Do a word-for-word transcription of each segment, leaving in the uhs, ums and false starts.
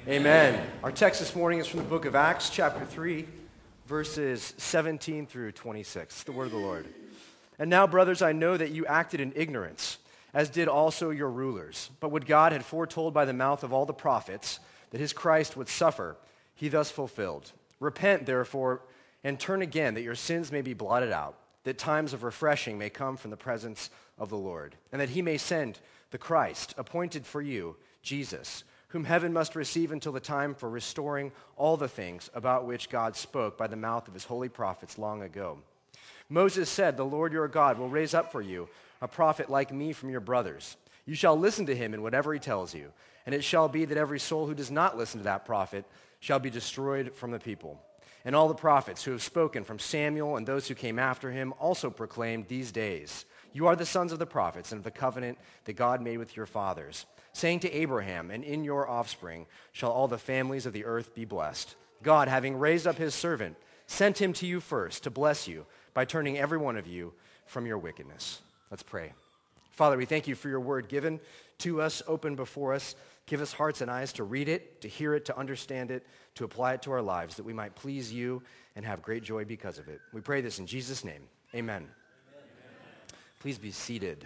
Amen. Our text this morning is from the book of Acts, chapter three, verses seventeen through twenty-six. The word of the Lord. And now, brothers, I know that you acted in ignorance, as did also your rulers. But what God had foretold by the mouth of all the prophets, that his Christ would suffer, he thus fulfilled. Repent, therefore, and turn again, that your sins may be blotted out, that times of refreshing may come from the presence of the Lord, and that he may send the Christ, appointed for you, Jesus, whom heaven must receive until the time for restoring all the things about which God spoke by the mouth of his holy prophets long ago. Moses said, the Lord your God will raise up for you a prophet like me from your brothers. You shall listen to him in whatever he tells you, and it shall be that every soul who does not listen to that prophet shall be destroyed from the people. And all the prophets who have spoken from Samuel and those who came after him also proclaimed these days, you are the sons of the prophets and of the covenant that God made with your fathers, saying to Abraham, and in your offspring shall all the families of the earth be blessed. God, having raised up his servant, sent him to you first to bless you by turning every one of you from your wickedness. Let's pray. Father, we thank you for your word given to us, open before us. Give us hearts and eyes to read it, to hear it, to understand it, to apply it to our lives, that we might please you and have great joy because of it. We pray this in Jesus' name. Amen. Amen. Please be seated.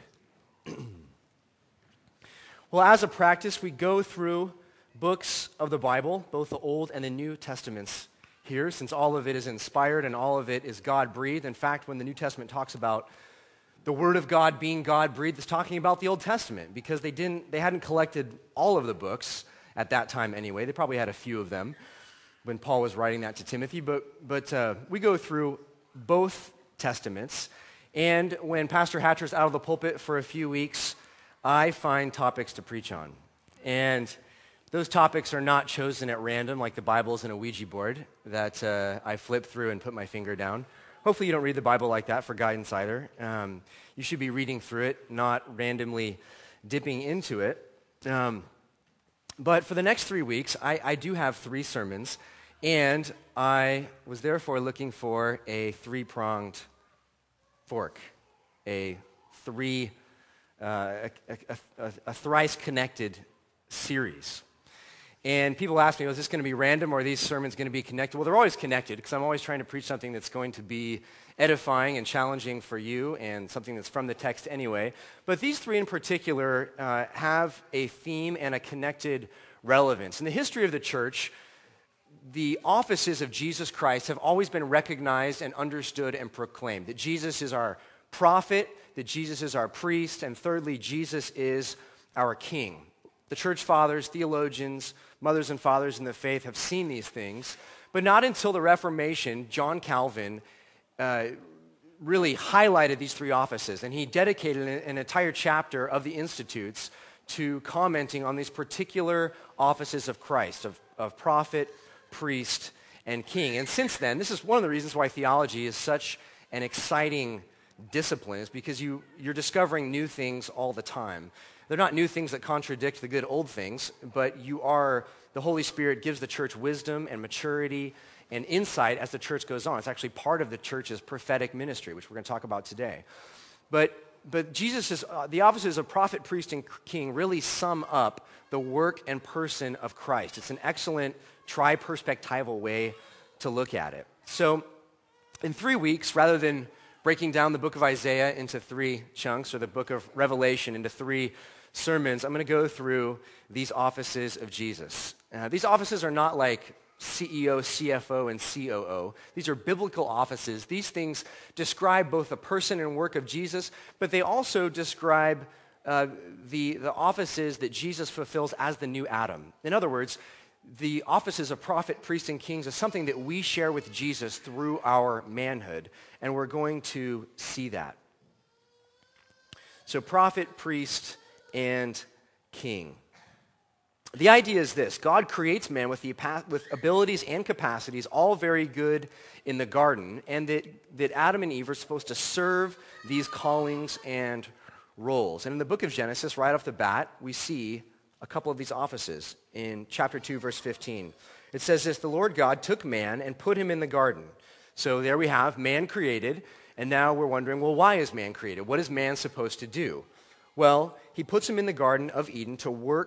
Well, as a practice, we go through books of the Bible, both the Old and the New Testaments here, since all of it is inspired and all of it is God-breathed. In fact, when the New Testament talks about the Word of God being God-breathed, it's talking about the Old Testament, because they didn't, they hadn't collected all of the books at that time anyway. They probably had a few of them when Paul was writing that to Timothy, but, but uh, we go through both Testaments, and when Pastor Hatcher's out of the pulpit for a few weeks, I find topics to preach on. And those topics are not chosen at random, like the Bible's in a Ouija board that uh, I flip through and put my finger down. Hopefully you don't read the Bible like that for guidance either. Um, you should be reading through it, not randomly dipping into it. Um, but for the next three weeks, I, I do have three sermons, and I was therefore looking for a three-pronged fork, a three Uh, a, a, a, a thrice-connected series. And people ask me, well, is this going to be random or are these sermons going to be connected? Well, they're always connected because I'm always trying to preach something that's going to be edifying and challenging for you and something that's from the text anyway. But these three in particular uh, have a theme and a connected relevance. In the history of the church, the offices of Jesus Christ have always been recognized and understood and proclaimed. That Jesus is our prophet, that Jesus is our priest, and thirdly, Jesus is our king. The church fathers, theologians, mothers and fathers in the faith have seen these things, but not until the Reformation, John Calvin uh, really highlighted these three offices, and he dedicated an, an entire chapter of the Institutes to commenting on these particular offices of Christ, of, of prophet, priest, and king. And since then, this is one of the reasons why theology is such an exciting discipline, is because you, you're discovering new things all the time. They're not new things that contradict the good old things, but you are, the Holy Spirit gives the church wisdom and maturity and insight as the church goes on. It's actually part of the church's prophetic ministry, which we're going to talk about today. But but Jesus is, uh, the offices of prophet, priest, and king really sum up the work and person of Christ. It's an excellent tri-perspectival way to look at it. So in three weeks, rather than breaking down the book of Isaiah into three chunks, or the book of Revelation into three sermons, I'm going to go through these offices of Jesus. Uh, these offices are not like C E O, C F O, and C O O. These are biblical offices. These things describe both the person and work of Jesus, but they also describe uh, the, the offices that Jesus fulfills as the new Adam. In other words, the offices of prophet, priest, and kings is something that we share with Jesus through our manhood, and we're going to see that. So prophet, priest, and king. The idea is this: God creates man with, the, with abilities and capacities, all very good in the garden, and that, that Adam and Eve are supposed to serve these callings and roles. And in the book of Genesis, right off the bat, we see a couple of these offices in chapter two, verse fifteen. It says this: the Lord God took man and put him in the garden. So there we have man created, and now we're wondering, well, why is man created? What is man supposed to do? Well, he puts him in the Garden of Eden to work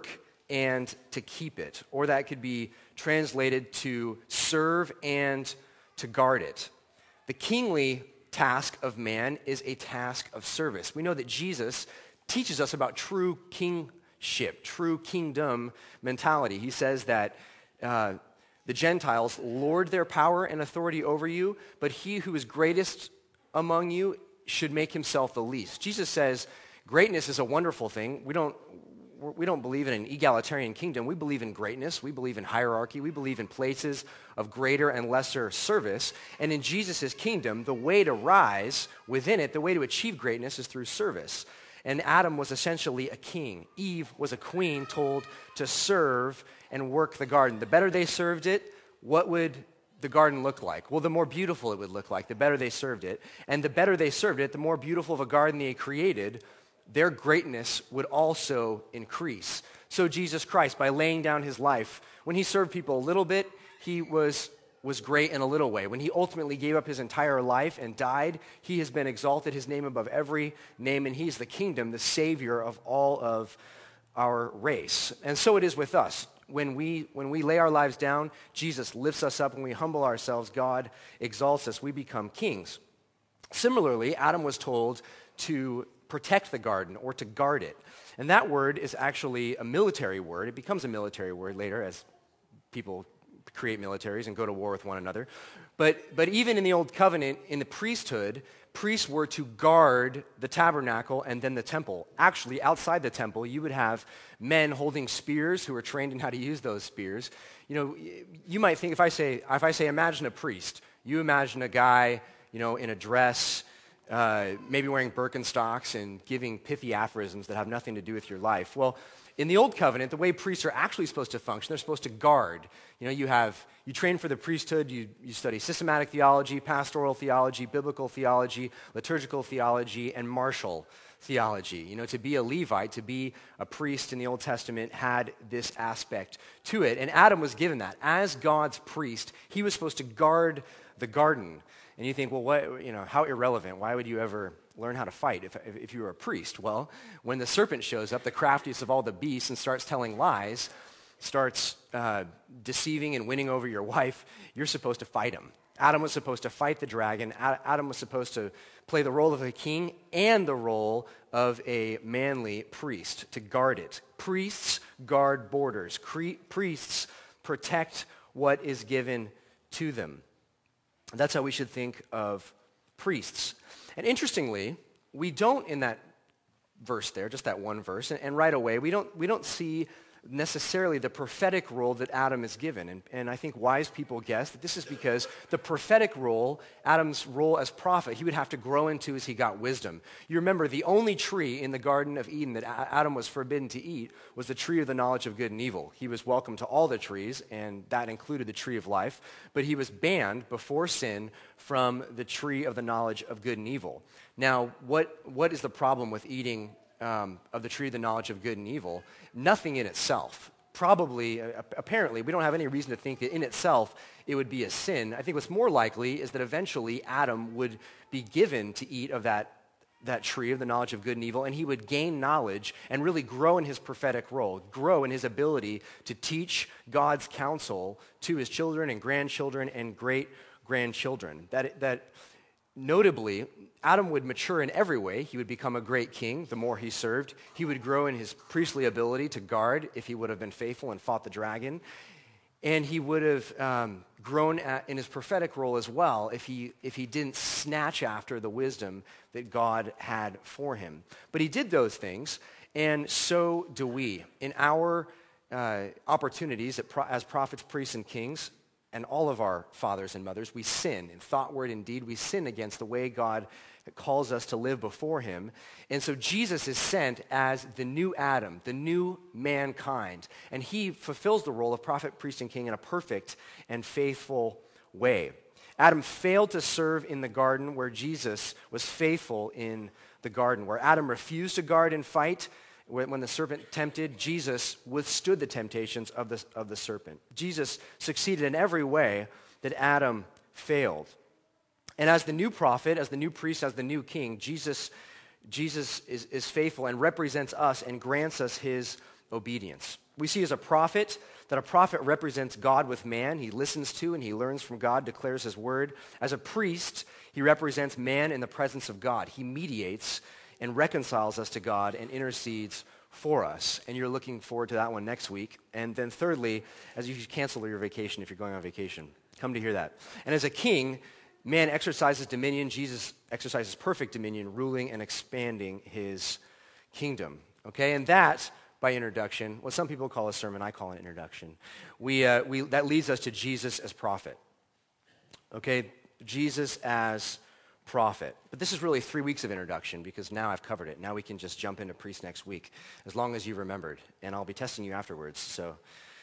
and to keep it. Or that could be translated to serve and to guard it. The kingly task of man is a task of service. We know that Jesus teaches us about true kingship, true kingdom mentality. He says that uh, the Gentiles lord their power and authority over you, but he who is greatest among you should make himself the least. Jesus says greatness is a wonderful thing. We don't We don't believe in an egalitarian kingdom. We believe in greatness. We believe in hierarchy. We believe in places of greater and lesser service. And in Jesus' kingdom, the way to rise within it, the way to achieve greatness is through service. And Adam was essentially a king. Eve was a queen told to serve and work the garden. The better they served it, what would the garden look like? Well, the more beautiful it would look like, the better they served it. And the better they served it, the more beautiful of a garden they created, their greatness would also increase. So Jesus Christ, by laying down his life, when he served people a little bit, he was, was great in a little way. When he ultimately gave up his entire life and died, he has been exalted, his name above every name, and he's the kingdom, the savior of all of our race. And so it is with us. When we, when we lay our lives down, Jesus lifts us up. When we humble ourselves, God exalts us. We become kings. Similarly, Adam was told to protect the garden or to guard it. And that word is actually a military word. It becomes a military word later as people create militaries and go to war with one another. But, but even in the Old Covenant, in the priesthood, priests were to guard the tabernacle and then the temple. Actually, outside the temple, you would have men holding spears who were trained in how to use those spears. You know, you might think if I say, if I say imagine a priest, you imagine a guy, you know, in a dress, Uh, maybe wearing Birkenstocks and giving pithy aphorisms that have nothing to do with your life. Well, in the Old Covenant, the way priests are actually supposed to function, they're supposed to guard. You know, you have, you train for the priesthood, you, you study systematic theology, pastoral theology, biblical theology, liturgical theology, and martial theology. You know, to be a Levite, to be a priest in the Old Testament had this aspect to it. And Adam was given that. As God's priest, he was supposed to guard the garden. And you think, well, what, you know, how irrelevant. Why would you ever learn how to fight if, if, if you were a priest? Well, when the serpent shows up, the craftiest of all the beasts, and starts telling lies, starts uh, deceiving and winning over your wife, you're supposed to fight him. Adam was supposed to fight the dragon. Adam was supposed to play the role of a king and the role of a manly priest, to guard it. Priests guard borders. Cre- priests protect what is given to them. That's how we should think of priests. And interestingly, we don't in that verse there, just that one verse, and, and right away, we don't we don't see necessarily the prophetic role that Adam is given. And, and I think wise people guess that this is because the prophetic role, Adam's role as prophet, he would have to grow into as he got wisdom. You remember the only tree in the Garden of Eden that Adam was forbidden to eat was the tree of the knowledge of good and evil. He was welcome to all the trees, and that included the tree of life, but he was banned before sin from the tree of the knowledge of good and evil. Now, what what is the problem with eating Um, of the tree of the knowledge of good and evil? Nothing in itself. Probably, uh, apparently, we don't have any reason to think that in itself it would be a sin. I think what's more likely is that eventually Adam would be given to eat of that, that tree of the knowledge of good and evil, and he would gain knowledge and really grow in his prophetic role, grow in his ability to teach God's counsel to his children and grandchildren and great-grandchildren. That, that notably, Adam would mature in every way. He would become a great king the more he served. He would grow in his priestly ability to guard if he would have been faithful and fought the dragon. And he would have um, grown at, in his prophetic role as well if he, if he didn't snatch after the wisdom that God had for him. But he did those things, and so do we. In our uh, opportunities as prophets, priests, and kings, and all of our fathers and mothers, we sin in thought, word, and deed. We sin against the way God calls us to live before him. And so Jesus is sent as the new Adam, the new mankind. And he fulfills the role of prophet, priest, and king in a perfect and faithful way. Adam failed to serve in the garden where Jesus was faithful in the garden. Where Adam refused to guard and fight, when the serpent tempted, Jesus withstood the temptations of the, of the serpent. Jesus succeeded in every way that Adam failed. And as the new prophet, as the new priest, as the new king, Jesus, Jesus is, is faithful and represents us and grants us his obedience. We see as a prophet that a prophet represents God with man. He listens to and he learns from God, declares his word. As a priest, he represents man in the presence of God. He mediates and reconciles us to God and intercedes for us. And you're looking forward to that one next week. And then thirdly, as you should cancel your vacation if you're going on vacation. Come to hear that. And as a king, man exercises dominion. Jesus exercises perfect dominion, ruling and expanding his kingdom. Okay, and that, by introduction, what some people call a sermon, I call an introduction. We, uh, we, that leads us to Jesus as prophet. Okay, Jesus as prophet. But this is really three weeks of introduction because now I've covered it. Now we can just jump into priest next week, as long as you remembered. And I'll be testing you afterwards. So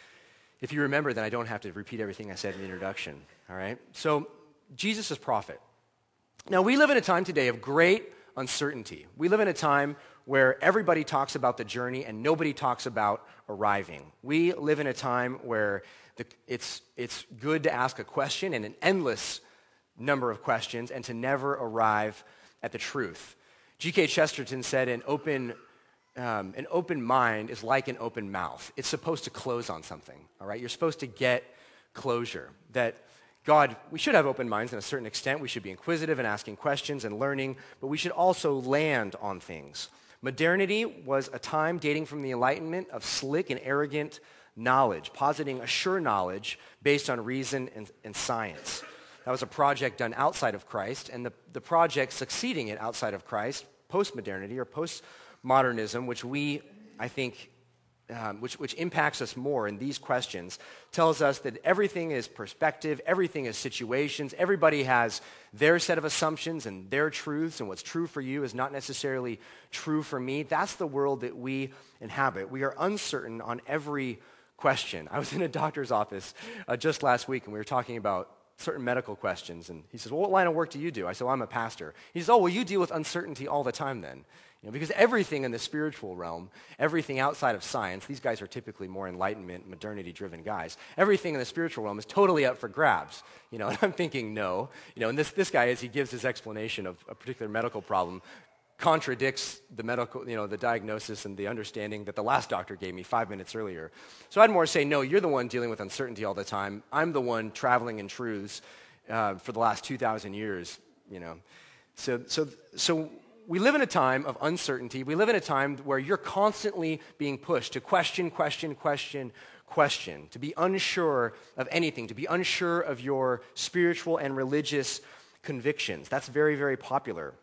if you remember, then I don't have to repeat everything I said in the introduction. All right? So Jesus as prophet. Now we live in a time today of great uncertainty. We live in a time where everybody talks about the journey and nobody talks about arriving. We live in a time where the, it's, it's good to ask a question and an endless number of questions and to never arrive at the truth. G K Chesterton said an open, um, an open mind is like an open mouth. It's supposed to close on something, all right? You're supposed to get closure. That God, we should have open minds in a certain extent. We should be inquisitive and asking questions and learning, but we should also land on things. Modernity was a time dating from the Enlightenment of slick and arrogant knowledge, positing a sure knowledge based on reason and, and science. That was a project done outside of Christ, and the, the project succeeding it outside of Christ, post-modernity or post-modernism, which we, I think, um, which, which impacts us more in these questions, tells us that everything is perspective, everything is situations, everybody has their set of assumptions and their truths, and what's true for you is not necessarily true for me. That's the world that we inhabit. We are uncertain on every question. I was in a doctor's office uh, just last week, and we were talking about certain medical questions, and he says, well, what line of work do you do? I said, well, I'm a pastor. He says, oh, well, you deal with uncertainty all the time then. You know, because everything in the spiritual realm, everything outside of science, these guys are typically more enlightenment, modernity-driven guys, everything in the spiritual realm is totally up for grabs. You know, and I'm thinking, no. You know, and this, this guy, as he gives his explanation of a particular medical problem, contradicts the medical, you know, the diagnosis and the understanding that the last doctor gave me five minutes earlier. So I'd more say, no, you're the one dealing with uncertainty all the time. I'm the one traveling in truths uh, for the last two thousand years, you know. So, so, so we live in a time of uncertainty. We live in a time where you're constantly being pushed to question, question, question, question, to be unsure of anything, to be unsure of your spiritual and religious convictions. That's very, very popular.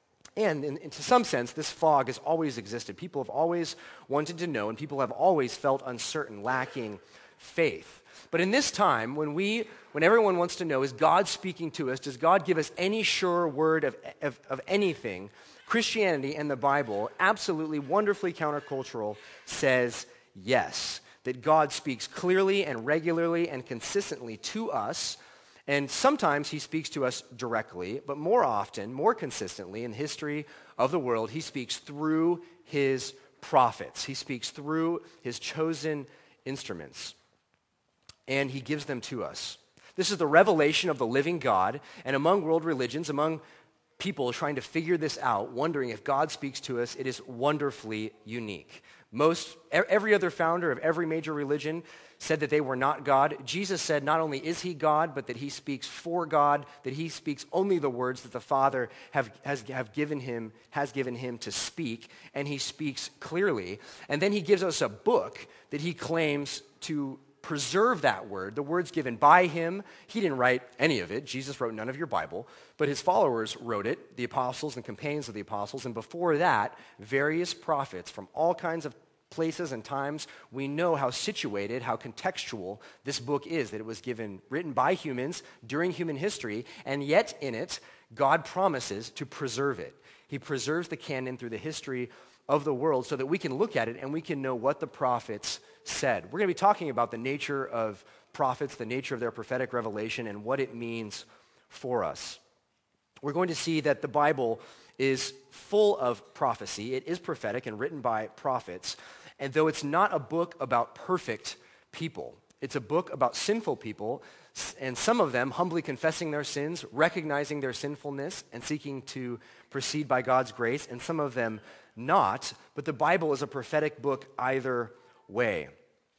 And in, in, to some sense, this fog has always existed. People have always wanted to know, and people have always felt uncertain, lacking faith. But in this time, when we, when everyone wants to know, is God speaking to us? Does God give us any sure word of, of, of anything? Christianity and the Bible, absolutely wonderfully countercultural, says yes, that God speaks clearly and regularly and consistently to us. And sometimes he speaks to us directly, but more often, more consistently in the history of the world, he speaks through his prophets. He speaks through his chosen instruments, and he gives them to us. This is the revelation of the living God, and among world religions, among people trying to figure this out, wondering if God speaks to us, it is wonderfully unique. Most, every other founder of every major religion said that they were not God. Jesus said not only is he God, but that he speaks for God, that he speaks only the words that the Father have, has have given him, has given him to speak, and he speaks clearly. And then he gives us a book that he claims to preserve that word, the words given by him. He didn't write any of it. Jesus wrote none of your Bible, but his followers wrote it, the apostles and companions of the apostles, and before that, various prophets from all kinds of places and times. We know how situated, how contextual this book is, that it was given, written by humans during human history, and yet in it, God promises to preserve it. He preserves the canon through the history of the world so that we can look at it and we can know what the prophets said. We're going to be talking about the nature of prophets, the nature of their prophetic revelation, and what it means for us. We're going to see that the Bible is full of prophecy. It is prophetic and written by prophets. And though it's not a book about perfect people, it's a book about sinful people, and some of them humbly confessing their sins, recognizing their sinfulness, and seeking to proceed by God's grace, and some of them not. But the Bible is a prophetic book either way.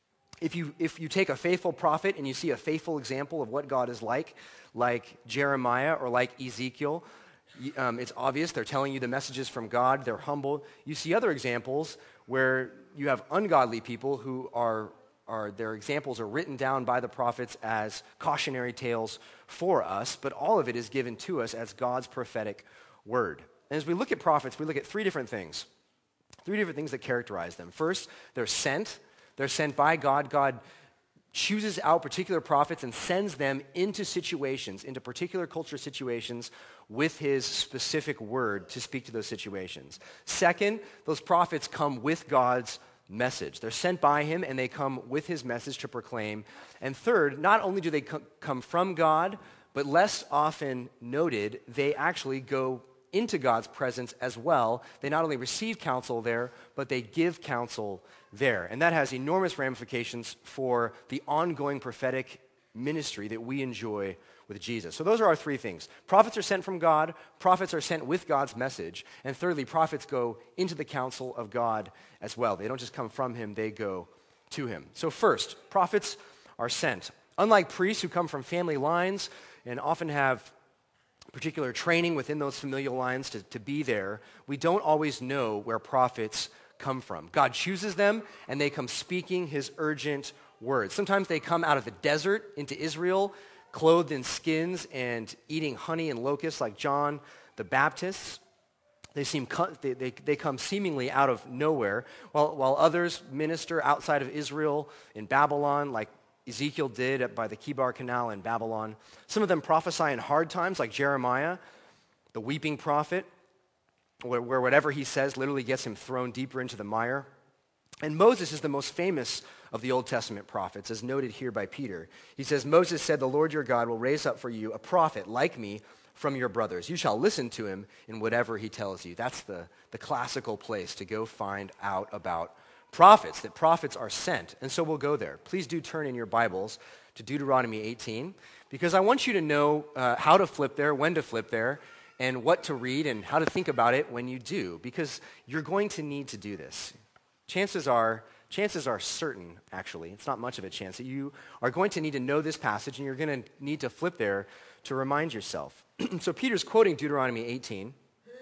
If you, if you take a faithful prophet and you see a faithful example of what God is like, like Jeremiah or like Ezekiel, um, it's obvious they're telling you the messages from God, they're humble. You see other examples where you have ungodly people who are, are their examples are written down by the prophets as cautionary tales for us, but all of it is given to us as God's prophetic word. And as we look at prophets, we look at three different things, three different things that characterize them. First, they're sent. They're sent by God. God chooses out particular prophets and sends them into situations, into particular culture situations with his specific word to speak to those situations. Second, those prophets come with God's message. They're sent by him and they come with his message to proclaim. And third, not only do they co- come from God, but less often noted, they actually go into God's presence as well. They not only receive counsel there, but they give counsel there. And that has enormous ramifications for the ongoing prophetic ministry that we enjoy with Jesus. So those are our three things. Prophets are sent from God, prophets are sent with God's message, and thirdly, prophets go into the counsel of God as well. They don't just come from him, they go to him. So first, prophets are sent. Unlike priests who come from family lines and often have particular training within those familial lines to, to be there, we don't always know where prophets come from. God chooses them, and they come speaking his urgent words. Sometimes they come out of the desert into Israel, clothed in skins and eating honey and locusts like John the Baptist. They seem they, they, they come seemingly out of nowhere, while, while others minister outside of Israel in Babylon, like Ezekiel did by the Kibar Canal in Babylon. Some of them prophesy in hard times, like Jeremiah, the weeping prophet, where, where whatever he says literally gets him thrown deeper into the mire. And Moses is the most famous of the Old Testament prophets, as noted here by Peter. He says, Moses said, the Lord your God will raise up for you a prophet like me from your brothers. You shall listen to him in whatever he tells you. That's the, the classical place to go find out about prophets, that prophets are sent. And so we'll go there. Please do turn in your Bibles to Deuteronomy eighteen, because I want you to know uh, how to flip there, when to flip there, and what to read and how to think about it when you do, because you're going to need to do this. Chances are, chances are certain, actually, it's not much of a chance, that you are going to need to know this passage, and you're going to need to flip there to remind yourself. So Peter's quoting Deuteronomy eighteen,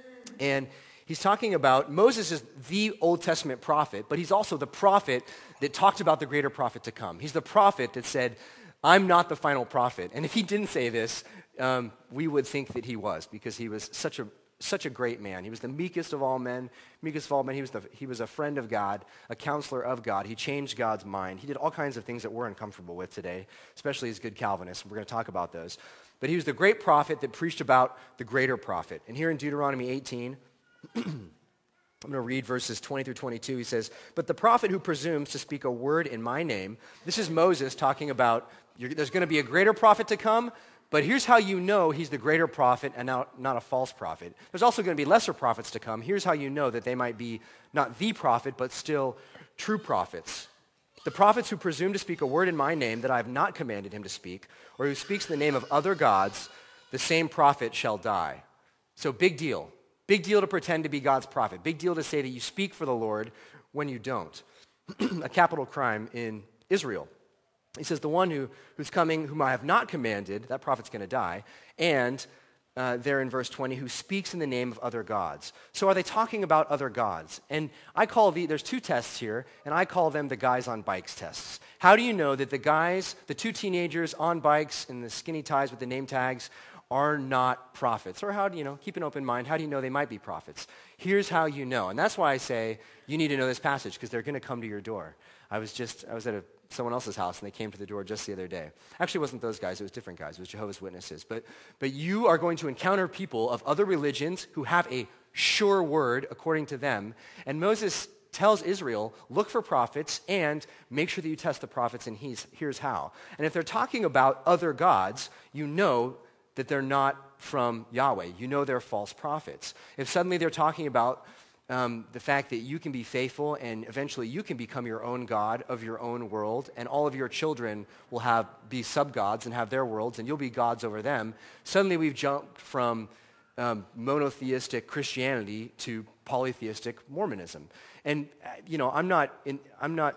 and he's talking about Moses is the Old Testament prophet, but he's also the prophet that talked about the greater prophet to come. He's the prophet that said, I'm not the final prophet. And if he didn't say this, um, we would think that he was, because he was such a such a great man. He was the meekest of all men, meekest of all men. He was, the, he was a friend of God, a counselor of God. He changed God's mind. He did all kinds of things that we're uncomfortable with today, especially as good Calvinists. We're going to talk about those. But he was the great prophet that preached about the greater prophet. And here in Deuteronomy eighteen, I'm going to read verses twenty through twenty-two. He says, but the prophet who presumes to speak a word in my name, this is Moses talking about, you're, there's going to be a greater prophet to come, but here's how you know he's the greater prophet and not, not a false prophet. There's also going to be lesser prophets to come. Here's how you know that they might be not the prophet, but still true prophets. The prophets who presume to speak a word in my name that I have not commanded him to speak, or who speaks in the name of other gods, the same prophet shall die. So big deal. Big deal to pretend to be God's prophet. Big deal to say that you speak for the Lord when you don't. A capital crime in Israel. He says, the one who, who's coming, whom I have not commanded, that prophet's going to die. And uh, there in verse twenty, who speaks in the name of other gods. So are they talking about other gods? And I call the, there's two tests here, and I call them the guys on bikes tests. How do you know that the guys, the two teenagers on bikes in the skinny ties with the name tags, are not prophets? Or how do you know, keep an open mind, how do you know they might be prophets? Here's how you know. And that's why I say you need to know this passage, because they're going to come to your door. I was just, I was at a, someone else's house, and they came to the door just the other day. Actually, it wasn't those guys, it was different guys, it was Jehovah's Witnesses. But, but you are going to encounter people of other religions who have a sure word according to them. And Moses tells Israel, look for prophets and make sure that you test the prophets, and he's, here's how. And if they're talking about other gods, you know that they're not from Yahweh. You know they're false prophets. If suddenly they're talking about um, the fact that you can be faithful and eventually you can become your own God of your own world, and all of your children will have be sub-gods and have their worlds, and you'll be gods over them, suddenly we've jumped from um, monotheistic Christianity to polytheistic Mormonism. And, uh, you know, I'm not, in, I'm not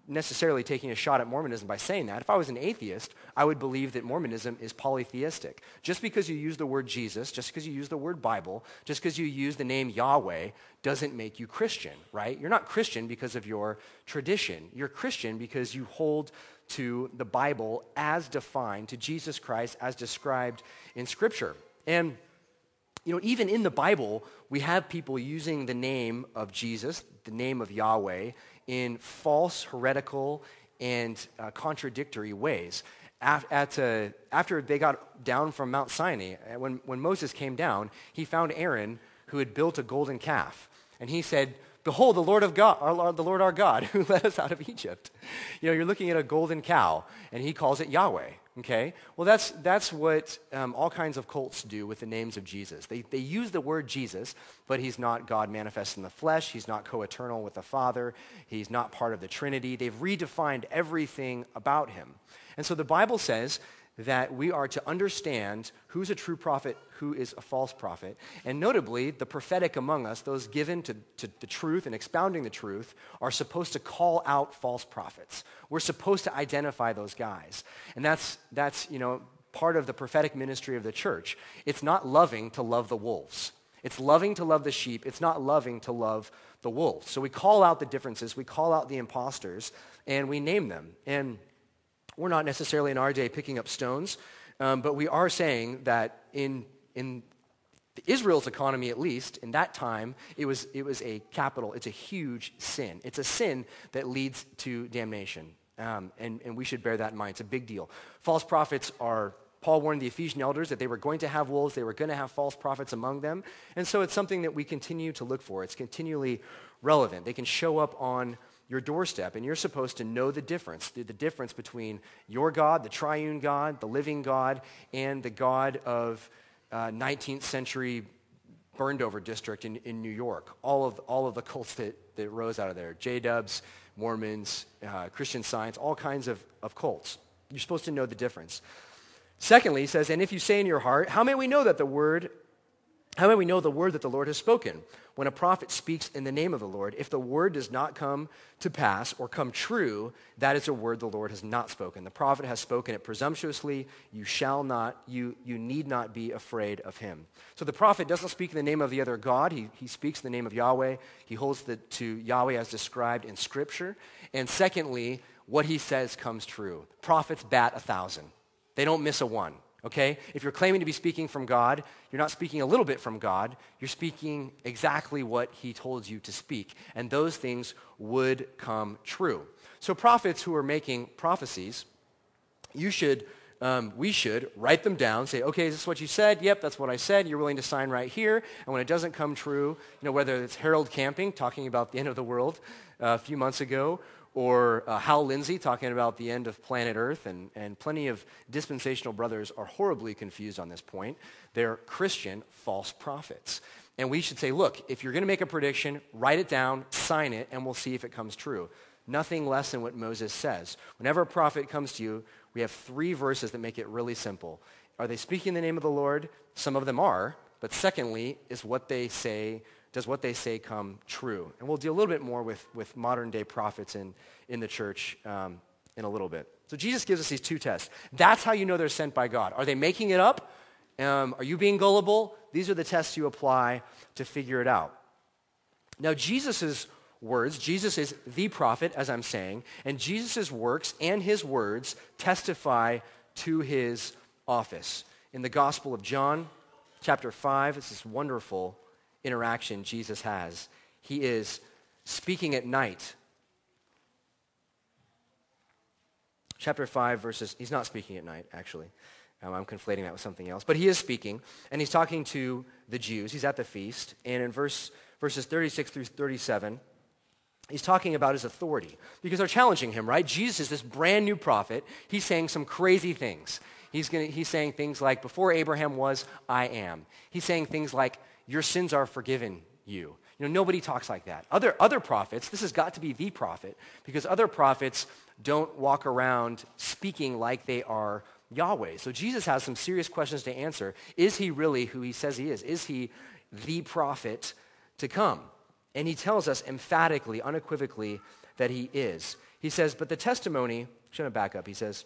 necessarily taking a shot at Mormonism by saying that. If I was an atheist, I would believe that Mormonism is polytheistic. Just because you use the word Jesus, just because you use the word Bible, just because you use the name Yahweh doesn't make you Christian, right? You're not Christian because of your tradition. You're Christian because you hold to the Bible as defined, to Jesus Christ as described in Scripture. And you know, even in the Bible, we have people using the name of Jesus, the name of Yahweh, in false, heretical, and uh, contradictory ways. At, at, uh, after they got down from Mount Sinai, when, when Moses came down, he found Aaron, who had built a golden calf. And he said, "Behold, the Lord of God, our, the Lord our God, who led us out of Egypt." You know, you're looking at a golden cow, and he calls it Yahweh. Okay? Well, that's that's what um, all kinds of cults do with the names of Jesus. They they use the word Jesus, but he's not God manifest in the flesh. He's not co-eternal with the Father. He's not part of the Trinity. They've redefined everything about him. And so the Bible says that we are to understand who's a true prophet, who is a false prophet. And notably, the prophetic among us, those given to, to the truth and expounding the truth, are supposed to call out false prophets. We're supposed to identify those guys. And that's, that's you know, part of the prophetic ministry of the church. It's not loving to love the wolves. It's loving to love the sheep. It's not loving to love the wolves. So we call out the differences. We call out the imposters, and we name them. And we're not necessarily in our day picking up stones, um, but we are saying that in in Israel's economy, at least, in that time, it was it was a capital, it's a huge sin. It's a sin that leads to damnation, um, and, and we should bear that in mind. It's a big deal. False prophets are, Paul warned the Ephesian elders that they were going to have wolves, they were going to have false prophets among them, and so it's something that we continue to look for. It's continually relevant. They can show up on your doorstep, and you're supposed to know the difference, the, the difference between your God, the triune God, the living God, and the God of uh, nineteenth century burned over district in, in New York. All of all of the cults that, that rose out of there, J-Dubs, Mormons, uh, Christian Science, all kinds of, of cults. You're supposed to know the difference. Secondly, he says, and if you say in your heart, how may we know that the word How may we know the word that the Lord has spoken? When a prophet speaks in the name of the Lord, if the word does not come to pass or come true, that is a word the Lord has not spoken. The prophet has spoken it presumptuously. You shall not, you, you need not be afraid of him. So the prophet doesn't speak in the name of the other God. He, he speaks in the name of Yahweh. He holds the, to Yahweh as described in Scripture. And secondly, what he says comes true. Prophets bat a thousand. They don't miss a one. Okay? If you're claiming to be speaking from God, you're not speaking a little bit from God. You're speaking exactly what he told you to speak. And those things would come true. So prophets who are making prophecies, you should, um, we should write them down, say, okay, is this what you said? Yep, that's what I said. You're willing to sign right here. And when it doesn't come true, you know, whether it's Harold Camping talking about the end of the world uh, a few months ago, or uh, Hal Lindsey talking about the end of planet Earth, and, and plenty of dispensational brothers are horribly confused on this point. They're Christian false prophets. And we should say, look, if you're going to make a prediction, write it down, sign it, and we'll see if it comes true. Nothing less than what Moses says. Whenever a prophet comes to you, we have three verses that make it really simple. Are they speaking in the name of the Lord? Some of them are. But secondly, is what they say does what they say come true? And we'll deal a little bit more with, with modern-day prophets in, in the church um, in a little bit. So Jesus gives us these two tests. That's how you know they're sent by God. Are they making it up? Um, are you being gullible? These are the tests you apply to figure it out. Now, Jesus' words, Jesus is the prophet, as I'm saying, and Jesus' works and his words testify to his office. In the Gospel of John, chapter five, it's this wonderful interaction Jesus has. He is speaking at night. Chapter five, verses, he's not speaking at night, actually. Um, I'm conflating that with something else. But he is speaking, and he's talking to the Jews. He's at the feast, and in verse verses thirty-six through thirty-seven, he's talking about his authority, because they're challenging him, right? Jesus is this brand new prophet. He's saying some crazy things. He's gonna, he's saying things like, before Abraham was, I am. He's saying things like, your sins are forgiven you. You know, nobody talks like that. Other, other prophets, this has got to be the prophet, because other prophets don't walk around speaking like they are Yahweh. So Jesus has some serious questions to answer. Is he really who he says he is? Is he the prophet to come? And he tells us emphatically, unequivocally, that he is. He says, but the testimony, should I back up? He says,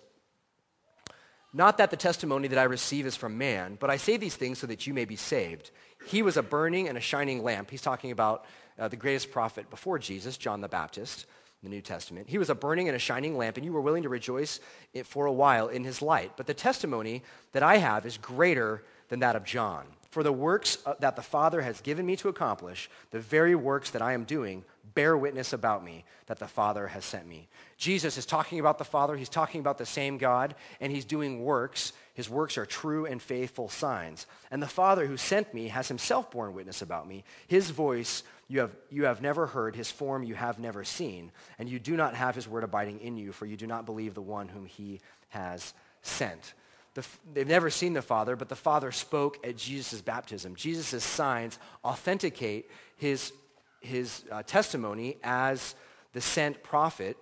not that the testimony that I receive is from man, but I say these things so that you may be saved. He was a burning and a shining lamp. He's talking about uh, the greatest prophet before Jesus, John the Baptist, in the New Testament. He was a burning and a shining lamp, and you were willing to rejoice it for a while in his light. But the testimony that I have is greater than that of John. For the works that the Father has given me to accomplish, the very works that I am doing, bear witness about me that the Father has sent me. Jesus is talking about the Father. He's talking about the same God, and he's doing works. His works are true and faithful signs. And the Father who sent me has himself borne witness about me. His voice you have, you have never heard, his form you have never seen, and you do not have his word abiding in you, for you do not believe the one whom he has sent. The, they've never seen the Father, but the Father spoke at Jesus' baptism. Jesus' signs authenticate his, his uh, testimony as the sent prophet,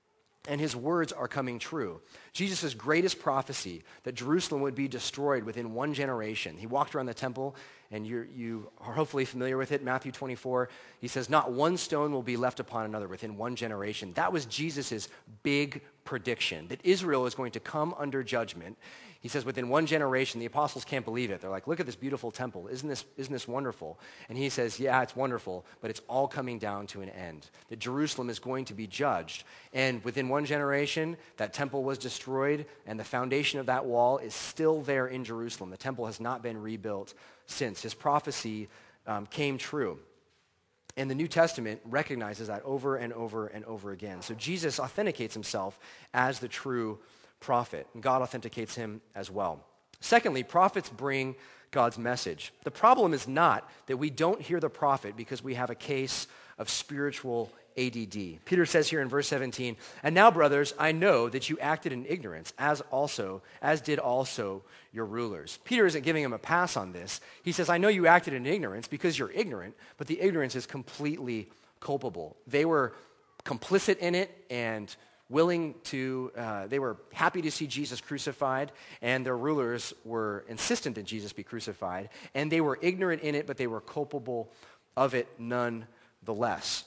and his words are coming true. Jesus' greatest prophecy, that Jerusalem would be destroyed within one generation. He walked around the temple, and you're, you are hopefully familiar with it. Matthew twenty-four, he says, not one stone will be left upon another within one generation. That was Jesus' big prediction, that Israel is going to come under judgment. He says within one generation, the apostles can't believe it. They're like, look at this beautiful temple. Isn't this, isn't this wonderful? And he says, yeah, it's wonderful, but it's all coming down to an end. That Jerusalem is going to be judged. And within one generation, that temple was destroyed, and the foundation of that wall is still there in Jerusalem. The temple has not been rebuilt since. His prophecy um, came true. And the New Testament recognizes that over and over and over again. So Jesus authenticates himself as the true prophet, and God authenticates him as well. Secondly, prophets bring God's message. The problem is not that we don't hear the prophet because we have a case of spiritual A D D. Peter says here in verse seventeen, and now, brothers, I know that you acted in ignorance, as also, as did also your rulers. Peter isn't giving him a pass on this. He says, I know you acted in ignorance because you're ignorant, but the ignorance is completely culpable. They were complicit in it and willing to, uh, they were happy to see Jesus crucified, and their rulers were insistent that Jesus be crucified, and they were ignorant in it, but they were culpable of it nonetheless.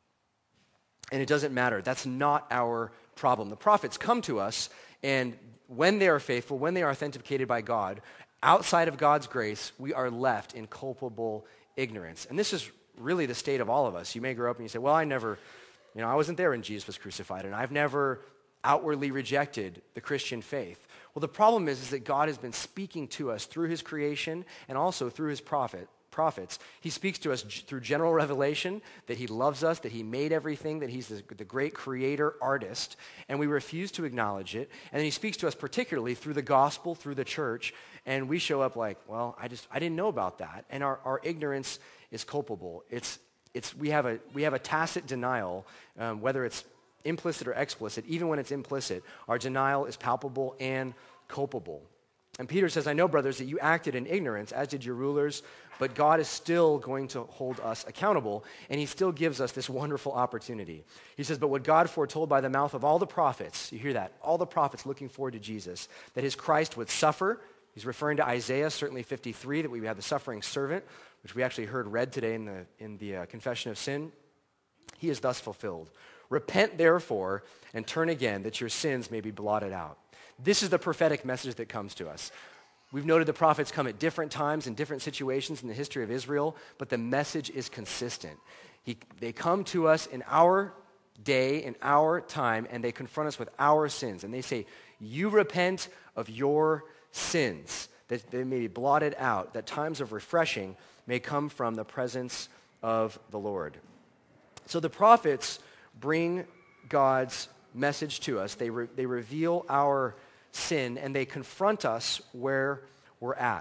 And it doesn't matter. That's not our problem. The prophets come to us, and when they are faithful, when they are authenticated by God, outside of God's grace, we are left in culpable ignorance. And this is really the state of all of us. You may grow up and you say, well, I never... You know, I wasn't there when Jesus was crucified, and I've never outwardly rejected the Christian faith. Well, the problem is, is that God has been speaking to us through his creation and also through his prophet, prophets. He speaks to us g- through general revelation, that he loves us, that he made everything, that he's the, the great creator, artist, and we refuse to acknowledge it. And then he speaks to us particularly through the gospel, through the church, and we show up like, well, I just, I didn't know about that. And our, our ignorance is culpable. It's It's, we, have a, we have a tacit denial, um, whether it's implicit or explicit. Even when it's implicit, our denial is palpable and culpable. And Peter says, I know, brothers, that you acted in ignorance, as did your rulers, but God is still going to hold us accountable, and he still gives us this wonderful opportunity. He says, but what God foretold by the mouth of all the prophets, you hear that, all the prophets looking forward to Jesus, that his Christ would suffer. He's referring to Isaiah, certainly fifty-three, that we would have the suffering servant, which we actually heard read today in the, in the uh, Confession of Sin. He is thus fulfilled. Repent, therefore, and turn again, that your sins may be blotted out. This is the prophetic message that comes to us. We've noted the prophets come at different times in different situations in the history of Israel, but the message is consistent. He, they come to us in our day, in our time, and they confront us with our sins. And they say, you repent of your sins, that they may be blotted out, that times of refreshing may come from the presence of the Lord. So the prophets bring God's message to us. They, re- they reveal our sin, and they confront us where we're at.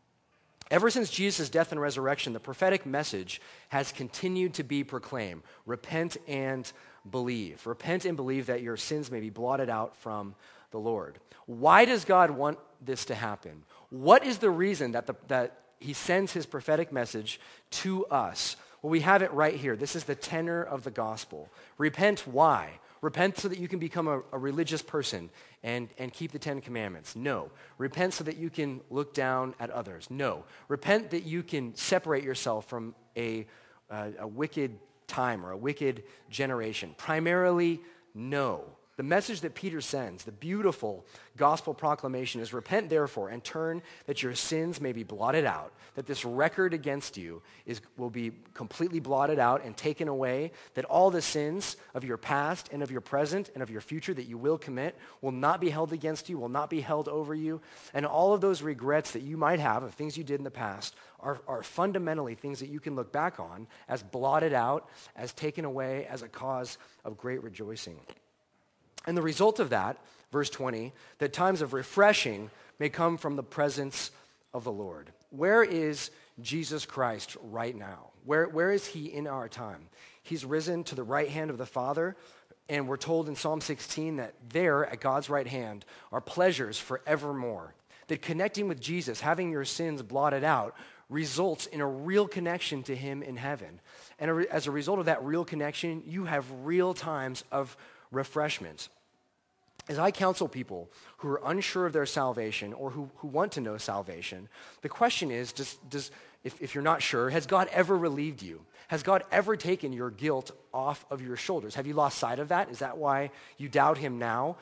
Ever since Jesus' death and resurrection, the prophetic message has continued to be proclaimed. Repent and believe. Repent and believe that your sins may be blotted out from the Lord. Why does God want this to happen? What is the reason that, the, that he sends his prophetic message to us? Well, we have it right here. This is the tenor of the gospel. Repent, why? Repent so that you can become a, a religious person and, and keep the Ten Commandments. No. Repent so that you can look down at others. No. Repent that you can separate yourself from a, uh, a wicked time or a wicked generation. Primarily, No. The message that Peter sends, the beautiful gospel proclamation, is repent therefore and turn that your sins may be blotted out, that this record against you is, will be completely blotted out and taken away, that all the sins of your past and of your present and of your future that you will commit will not be held against you, will not be held over you, and all of those regrets that you might have of things you did in the past are, are fundamentally things that you can look back on as blotted out, as taken away, as a cause of great rejoicing. And the result of that, verse twenty, that times of refreshing may come from the presence of the Lord. Where is Jesus Christ right now? Where, where is he in our time? He's risen to the right hand of the Father, and we're told in Psalm sixteen that there at God's right hand are pleasures forevermore. That connecting with Jesus, having your sins blotted out, results in a real connection to him in heaven. And as a result of that real connection, you have real times of refreshment. As I counsel people who are unsure of their salvation or who, who want to know salvation, the question is, does, does, if, if you're not sure, has God ever relieved you? Has God ever taken your guilt off of your shoulders? Have you lost sight of that? Is that why you doubt him now?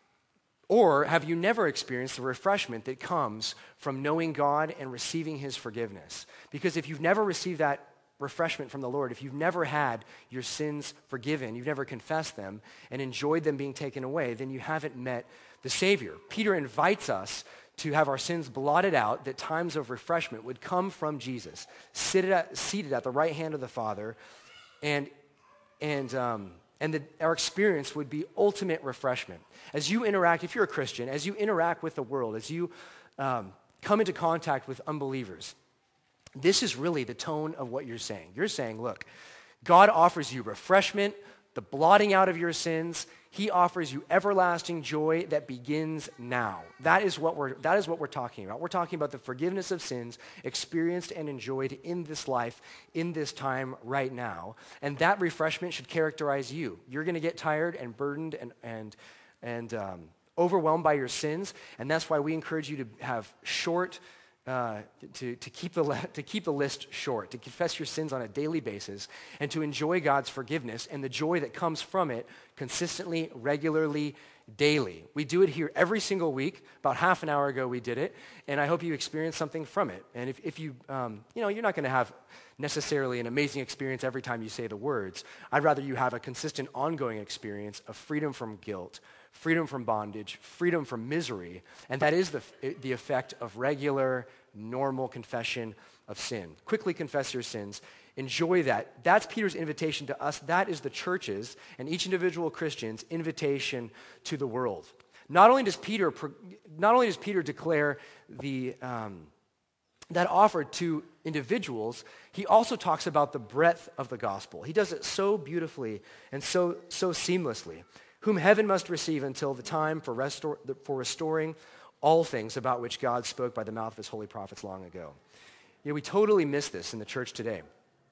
Or have you never experienced the refreshment that comes from knowing God and receiving his forgiveness? Because if you've never received that refreshment from the Lord, if you've never had your sins forgiven, you've never confessed them and enjoyed them being taken away, then you haven't met the Savior. Peter invites us to have our sins blotted out, that times of refreshment would come from Jesus, seated at, seated at the right hand of the Father, and, and, um, and that our experience would be ultimate refreshment. As you interact, if you're a Christian, as you interact with the world, as you um, come into contact with unbelievers, this is really the tone of what you're saying. You're saying, look, God offers you refreshment, the blotting out of your sins. He offers you everlasting joy that begins now. That is what we're, that is what we're talking about. We're talking about the forgiveness of sins experienced and enjoyed in this life, in this time right now. And that refreshment should characterize you. You're going to get tired and burdened and, and, and um, overwhelmed by your sins. And that's why we encourage you to have short Uh, to, to, keep the, to keep the list short, to confess your sins on a daily basis, and to enjoy God's forgiveness and the joy that comes from it consistently, regularly, daily. We do it here every single week. About half an hour ago we did it, and I hope you experience something from it. And if, if you, um, you know, you're not going to have necessarily an amazing experience every time you say the words. I'd rather you have a consistent, ongoing experience of freedom from guilt, freedom from bondage, freedom from misery, and that is the, the effect of regular, normal confession of sin. Quickly confess your sins. Enjoy that. That's Peter's invitation to us. That is the church's and each individual Christian's invitation to the world. Not only does Peter, not only does Peter declare the um, that offer to individuals, he also talks about the breadth of the gospel. He does it so beautifully and so so seamlessly. Whom heaven must receive until the time for, restor- for restoring all things about which God spoke by the mouth of his holy prophets long ago. You know, we totally miss this in the church today.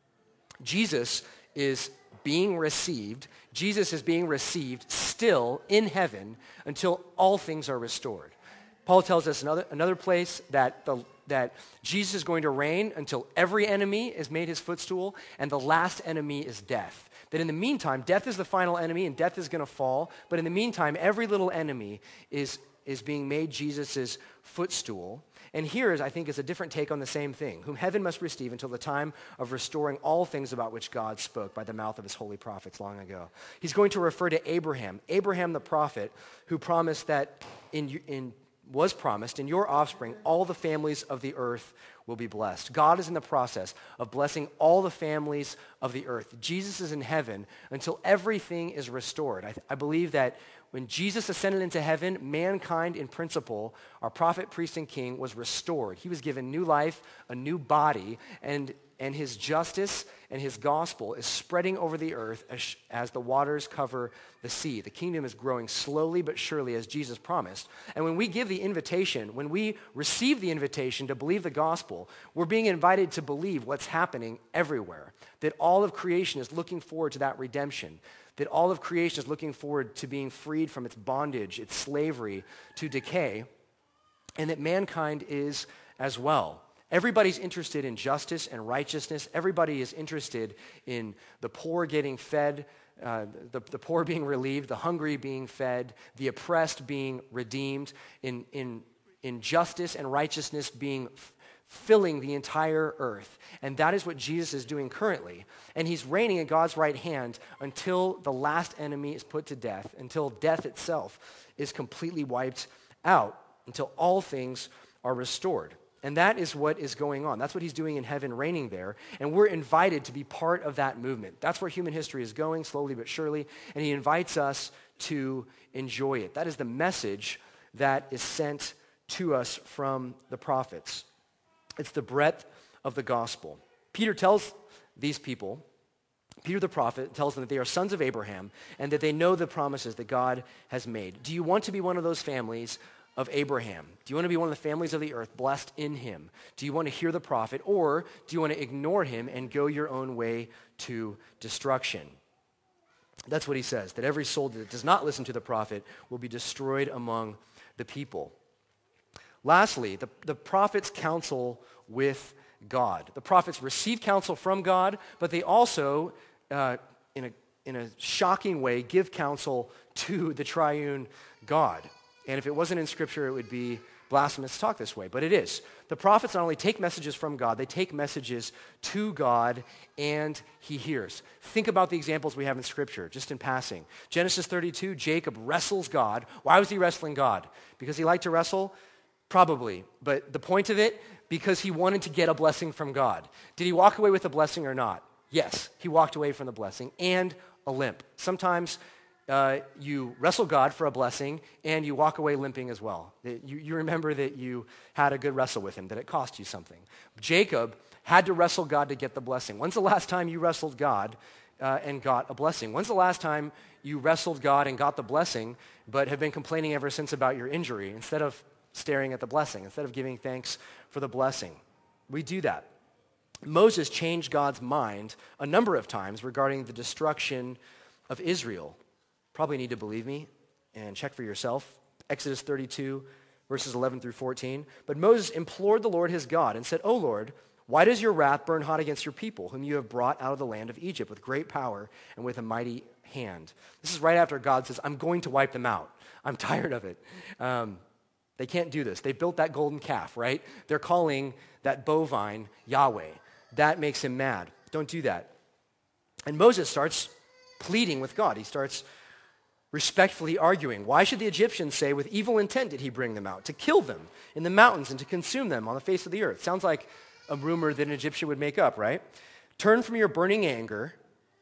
Jesus is being received. Jesus is being received still in heaven until all things are restored. Paul tells us another, another place that, the, that Jesus is going to reign until every enemy is made his footstool, and the last enemy is death. That in the meantime, death is the final enemy, and death is going to fall. But in the meantime, every little enemy is, is being made Jesus' footstool. And here, is, I think, is a different take on the same thing. Whom heaven must receive until the time of restoring all things about which God spoke by the mouth of his holy prophets long ago. He's going to refer to Abraham, Abraham the prophet, who promised that in, in was promised, in your offspring, all the families of the earth will be blessed. God is in the process of blessing all the families of the earth. Jesus is in heaven until everything is restored. I, th- I believe that when Jesus ascended into heaven, mankind in principle, our prophet, priest, and king, was restored. He was given new life, a new body, and and his justice and his gospel is spreading over the earth as, as the waters cover the sea. The kingdom is growing slowly but surely as Jesus promised. And when we give the invitation, when we receive the invitation to believe the gospel, we're being invited to believe what's happening everywhere, that all of creation is looking forward to that redemption, that all of creation is looking forward to being freed from its bondage, its slavery to decay, and that mankind is as well. Everybody's interested in justice and righteousness. Everybody is interested in the poor getting fed uh, the, the poor being relieved, the hungry being fed, the oppressed being redeemed, in, in, in justice and righteousness being f- filling the entire earth. And that is what Jesus is doing currently. And he's reigning at God's right hand until the last enemy is put to death, until death itself is completely wiped out, until all things are restored. And that is what is going on. That's what he's doing in heaven, reigning there. And we're invited to be part of that movement. That's where human history is going, slowly but surely. And he invites us to enjoy it. That is the message that is sent to us from the prophets. It's the breadth of the gospel. Peter tells these people, Peter the prophet tells them that they are sons of Abraham and that they know the promises that God has made. Do you want to be one of those families of Abraham? Do you want to be one of the families of the earth blessed in him? Do you want to hear the prophet, or do you want to ignore him and go your own way to destruction? That's what he says, that every soul that does not listen to the prophet will be destroyed among the people. Lastly, the, the prophets counsel with God. The prophets receive counsel from God, but they also, uh, in a, in a shocking way, give counsel to the triune God. And if it wasn't in Scripture, it would be blasphemous to talk this way, but it is. The prophets not only take messages from God, they take messages to God, and he hears. Think about the examples we have in Scripture, just in passing. Genesis thirty-two, Jacob wrestles God. Why was he wrestling God? Because he liked to wrestle? Probably. But the point of it, because he wanted to get a blessing from God. Did he walk away with a blessing or not? Yes, he walked away from the blessing and a limp. Sometimes Uh, you wrestle God for a blessing, and you walk away limping as well. You, you remember that you had a good wrestle with him, that it cost you something. Jacob had to wrestle God to get the blessing. When's the last time you wrestled God uh, and got a blessing? When's the last time you wrestled God and got the blessing, but have been complaining ever since about your injury instead of staring at the blessing, instead of giving thanks for the blessing? We do that. Moses changed God's mind a number of times regarding the destruction of Israel. Probably need to believe me and check for yourself. Exodus thirty-two, verses eleven through fourteen. But Moses implored the Lord his God and said, "O Lord, why does your wrath burn hot against your people, whom you have brought out of the land of Egypt with great power and with a mighty hand?" This is right after God says, "I'm going to wipe them out. I'm tired of it." Um, they can't do this. They built that golden calf, right? They're calling that bovine Yahweh. That makes him mad. Don't do that. And Moses starts pleading with God. He starts respectfully arguing. Why should the Egyptians say, with evil intent did he bring them out, to kill them in the mountains and to consume them on the face of the earth? Sounds like a rumor that an Egyptian would make up, right? Turn from your burning anger,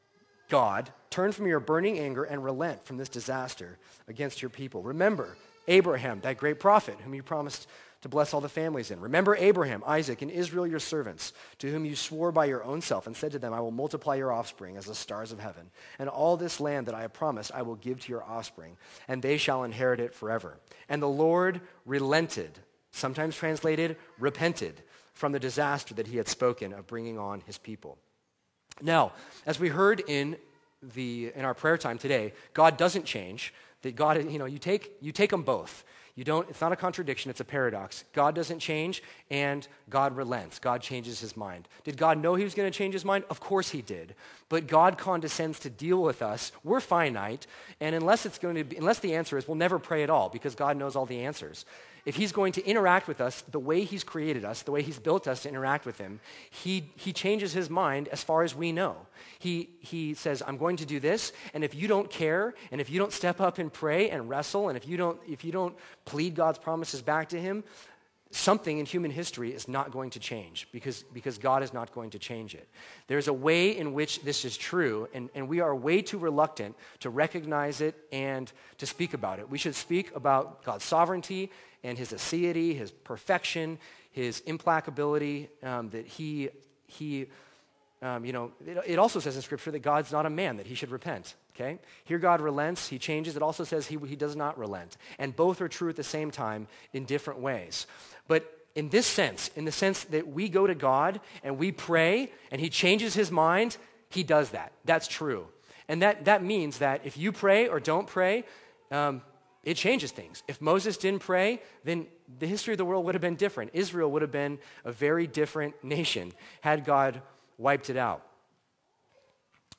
God, turn from your burning anger and relent from this disaster against your people. Remember Abraham, that great prophet whom you promised to bless all the families in. Remember Abraham, Isaac, and Israel your servants, to whom you swore by your own self and said to them, I will multiply your offspring as the stars of heaven. And all this land that I have promised I will give to your offspring, and they shall inherit it forever. And the Lord relented, sometimes translated, repented, from the disaster that he had spoken of bringing on his people. Now, as we heard in the in our prayer time today, God doesn't change. That God, you know, you take you take them both. You don't, it's not a contradiction, it's a paradox. God doesn't change, and God relents. God changes his mind. Did God know he was going to change his mind? Of course he did. But God condescends to deal with us. We're finite, and unless it's going to be, unless the answer is we'll never pray at all, because God knows all the answers. If he's going to interact with us the way he's created us, the way he's built us to interact with him, he he changes his mind as far as we know. He he says, I'm going to do this, and if you don't care, and if you don't step up and pray and wrestle, and if you don't if you don't plead God's promises back to him, something in human history is not going to change because, because God is not going to change it. There's a way in which this is true, and, and we are way too reluctant to recognize it and to speak about it. We should speak about God's sovereignty and his aseity, his perfection, his implacability, um, that he, he um, you know, it, it also says in Scripture that God's not a man, that he should repent. Okay? Here God relents, he changes. It also says he, he does not relent. And both are true at the same time in different ways. But in this sense, in the sense that we go to God and we pray and he changes his mind, he does that. That's true. And that, that means that if you pray or don't pray, um, it changes things. If Moses didn't pray, then the history of the world would have been different. Israel would have been a very different nation had God wiped it out.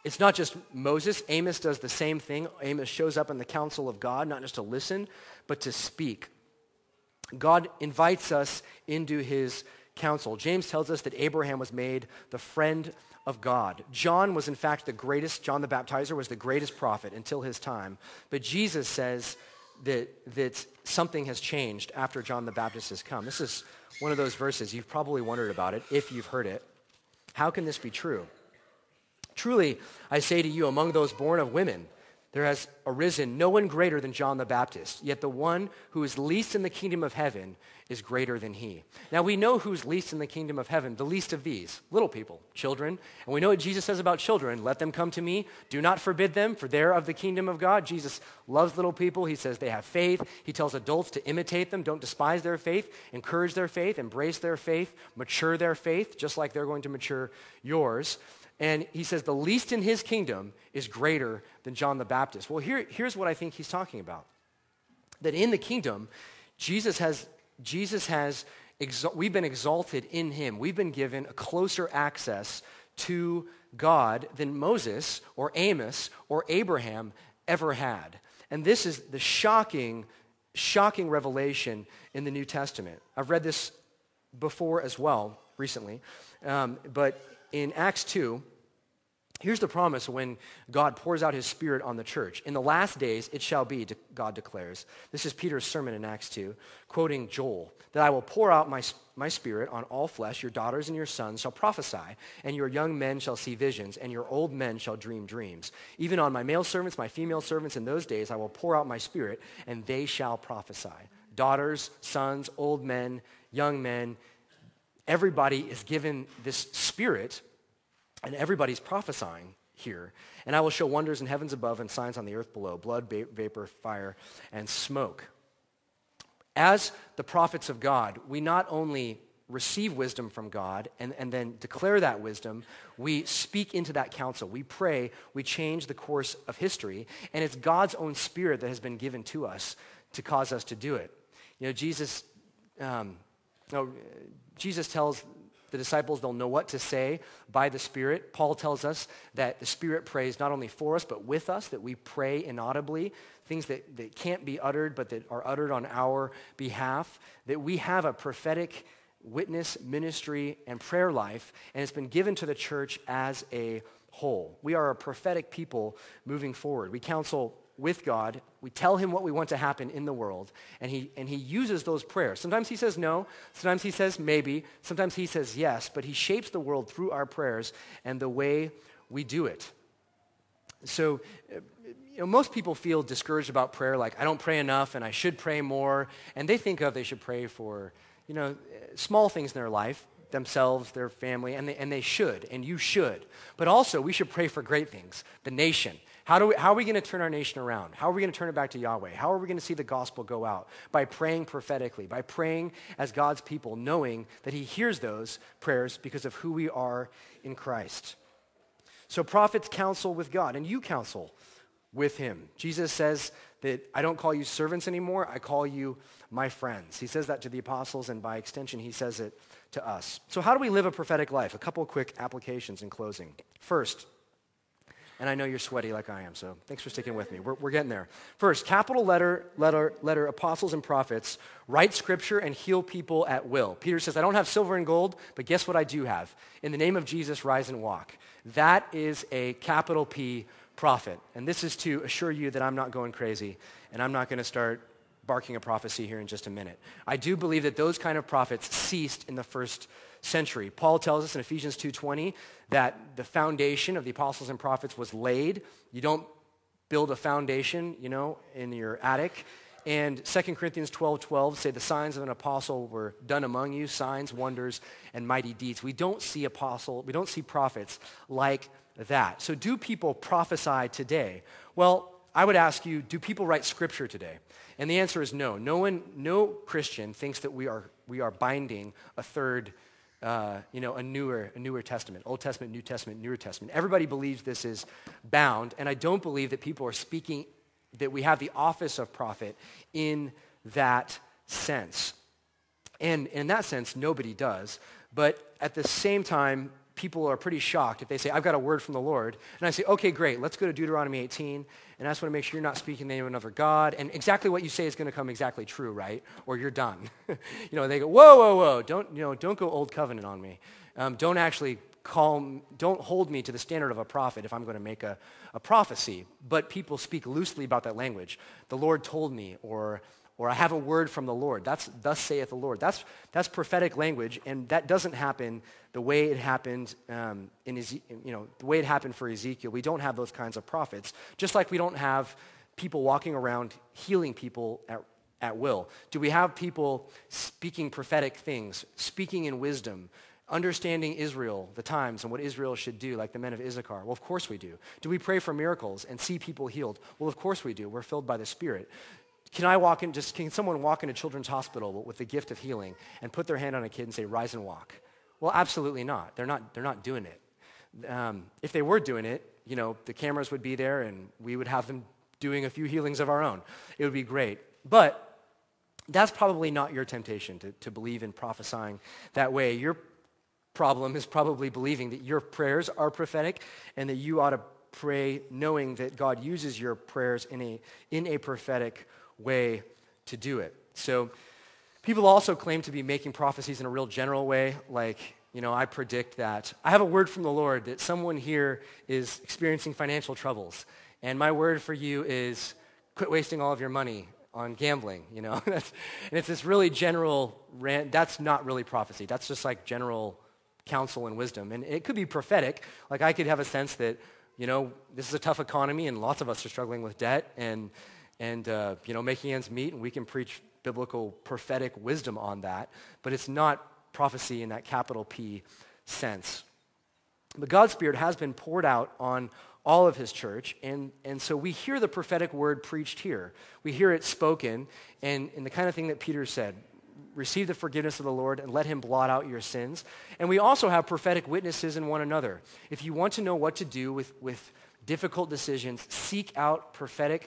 It's not just Moses. Amos does the same thing. Amos shows up in the council of God, not just to listen, but to speak. God invites us into his counsel. James tells us that Abraham was made the friend of God. John was in fact the greatest, John the Baptizer was the greatest prophet until his time. But Jesus says that, that something has changed after John the Baptist has come. This is one of those verses. You've probably wondered about it if you've heard it. How can this be true? Truly, I say to you, among those born of women, there has arisen no one greater than John the Baptist, yet the one who is least in the kingdom of heaven is greater than he. Now we know who's least in the kingdom of heaven, the least of these, little people, children. And we know what Jesus says about children. Let them come to me. Do not forbid them, for they're of the kingdom of God. Jesus loves little people. He says they have faith. He tells adults to imitate them. Don't despise their faith. Encourage their faith. Embrace their faith. Mature their faith, just like they're going to mature yours. And he says the least in his kingdom is greater than John the Baptist. Well, here, here's what I think he's talking about. That in the kingdom, Jesus has, Jesus has, exal- we've been exalted in him. We've been given a closer access to God than Moses or Amos or Abraham ever had. And this is the shocking, shocking revelation in the New Testament. I've read this before as well recently, um, but in Acts two, here's the promise when God pours out his Spirit on the church. In the last days, it shall be, God declares. This is Peter's sermon in Acts two, quoting Joel, that I will pour out my, my Spirit on all flesh. Your daughters and your sons shall prophesy, and your young men shall see visions, and your old men shall dream dreams. Even on my male servants, my female servants, in those days I will pour out my Spirit, and they shall prophesy. Daughters, sons, old men, young men, everybody is given this Spirit, and everybody's prophesying here. And I will show wonders in heavens above and signs on the earth below, blood, va- vapor, fire, and smoke. As the prophets of God, we not only receive wisdom from God and, and then declare that wisdom, we speak into that counsel. We pray, we change the course of history, and it's God's own Spirit that has been given to us to cause us to do it. You know, Jesus... Um, No, Jesus tells the disciples they'll know what to say by the Spirit. Paul tells us that the Spirit prays not only for us, but with us, that we pray inaudibly, things that, that can't be uttered, but that are uttered on our behalf, that we have a prophetic witness, ministry, and prayer life, and it's been given to the church as a whole. We are a prophetic people moving forward. We counsel with God, we tell him what we want to happen in the world, and he and he uses those prayers. Sometimes he says no, sometimes he says maybe, sometimes he says yes, but he shapes the world through our prayers and the way we do it. So, you know, most people feel discouraged about prayer, like, I don't pray enough and I should pray more, and they think of they should pray for, you know, small things in their life, themselves, their family, and they, and they should, and you should. But also, we should pray for great things, the nation. How do we, how are we going to turn our nation around? How are we going to turn it back to Yahweh? How are we going to see the gospel go out? By praying prophetically, by praying as God's people, knowing that he hears those prayers because of who we are in Christ. So prophets counsel with God, and you counsel with him. Jesus says that I don't call you servants anymore, I call you my friends. He says that to the apostles, and by extension, he says it to us. So how do we live a prophetic life? A couple of quick applications in closing. First, and I know you're sweaty like I am, so thanks for sticking with me. We're, we're getting there. First, capital letter, letter, letter, apostles and prophets write scripture and heal people at will. Peter says, I don't have silver and gold, but guess what I do have? In the name of Jesus, rise and walk. That is a capital P prophet. And this is to assure you that I'm not going crazy, and I'm not going to start barking a prophecy here in just a minute. I do believe that those kind of prophets ceased in the first century. Paul tells us in Ephesians two twenty that the foundation of the apostles and prophets was laid. You don't build a foundation, you know, in your attic. And Second Corinthians twelve twelve say the signs of an apostle were done among you, signs, wonders, and mighty deeds. We don't see apostle, we don't see prophets like that. So do people prophesy today? Well, I would ask you, do people write scripture today? And the answer is no. No one, no Christian thinks that we are we are binding a third Uh, you know, a newer, a newer testament, Old Testament, New Testament, Newer Testament. Everybody believes this is bound, and I don't believe that people are speaking, that we have the office of prophet in that sense. And in that sense, nobody does. But at the same time, people are pretty shocked if they say, I've got a word from the Lord. And I say, okay, great, let's go to Deuteronomy eighteen, and I just want to make sure you're not speaking the name of another God, and exactly what you say is going to come exactly true, right? Or you're done. you know, they go, whoa, whoa, whoa, don't, you know, don't go old covenant on me. Um, don't actually call, don't hold me to the standard of a prophet if I'm going to make a, a prophecy. But people speak loosely about that language. The Lord told me, or or I have a word from the Lord. That's thus saith the Lord. That's that's prophetic language, and that doesn't happen the way it happened um, in Eze- you know the way it happened for Ezekiel. We don't have those kinds of prophets, just like we don't have people walking around healing people at at will. Do we have people speaking prophetic things, speaking in wisdom, understanding Israel, the times, and what Israel should do, like the men of Issachar? Well, of course we do. Do we pray for miracles and see people healed? Well, of course we do. We're filled by the Spirit. Can I walk in, just can someone walk into Children's Hospital with the gift of healing and put their hand on a kid and say, rise and walk? Well, absolutely not. They're not, they're not doing it. Um, if they were doing it, you know, the cameras would be there and we would have them doing a few healings of our own. It would be great. But that's probably not your temptation, to, to believe in prophesying that way. Your problem is probably believing that your prayers are prophetic and that you ought to pray knowing that God uses your prayers in a in a prophetic way to do it. So people also claim to be making prophecies in a real general way, like, you know, I predict that I have a word from the Lord that someone here is experiencing financial troubles, and my word for you is quit wasting all of your money on gambling, you know. and it's this really general, rant. That's not really prophecy. That's just like general counsel and wisdom. And it could be prophetic. Like I could have a sense that, you know, this is a tough economy and lots of us are struggling with debt and, and uh, you know, making ends meet, and we can preach biblical prophetic wisdom on that, but it's not prophecy in that capital P sense. But God's Spirit has been poured out on all of his church, and, and so we hear the prophetic word preached here. We hear it spoken, and, and the kind of thing that Peter said, receive the forgiveness of the Lord and let him blot out your sins. And we also have prophetic witnesses in one another. If you want to know what to do with, with difficult decisions, seek out prophetic,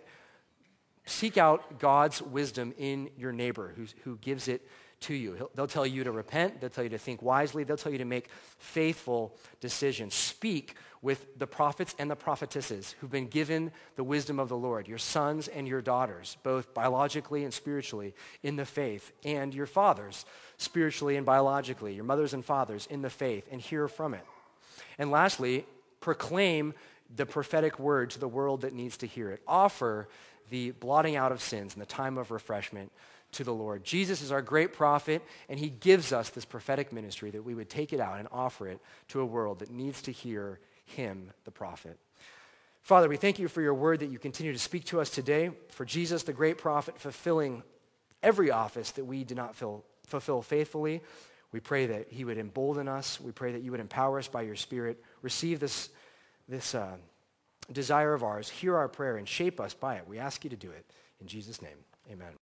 seek out God's wisdom in your neighbor who's, who gives it to you. He'll, they'll tell you to repent. They'll tell you to think wisely. They'll tell you to make faithful decisions. Speak with the prophets and the prophetesses who've been given the wisdom of the Lord, your sons and your daughters, both biologically and spiritually in the faith, and your fathers, spiritually and biologically, your mothers and fathers in the faith, and hear from it. And lastly, proclaim the prophetic word to the world that needs to hear it. Offer the blotting out of sins and the time of refreshment to the Lord. Jesus is our great prophet, and he gives us this prophetic ministry that we would take it out and offer it to a world that needs to hear him, the prophet. Father, we thank you for your word that you continue to speak to us today, for Jesus, the great prophet, fulfilling every office that we did not fill, fulfill faithfully. We pray that he would embolden us. We pray that you would empower us by your Spirit. Receive this, this uh, desire of ours, hear our prayer, and shape us by it. We ask you to do it. In Jesus' name, amen.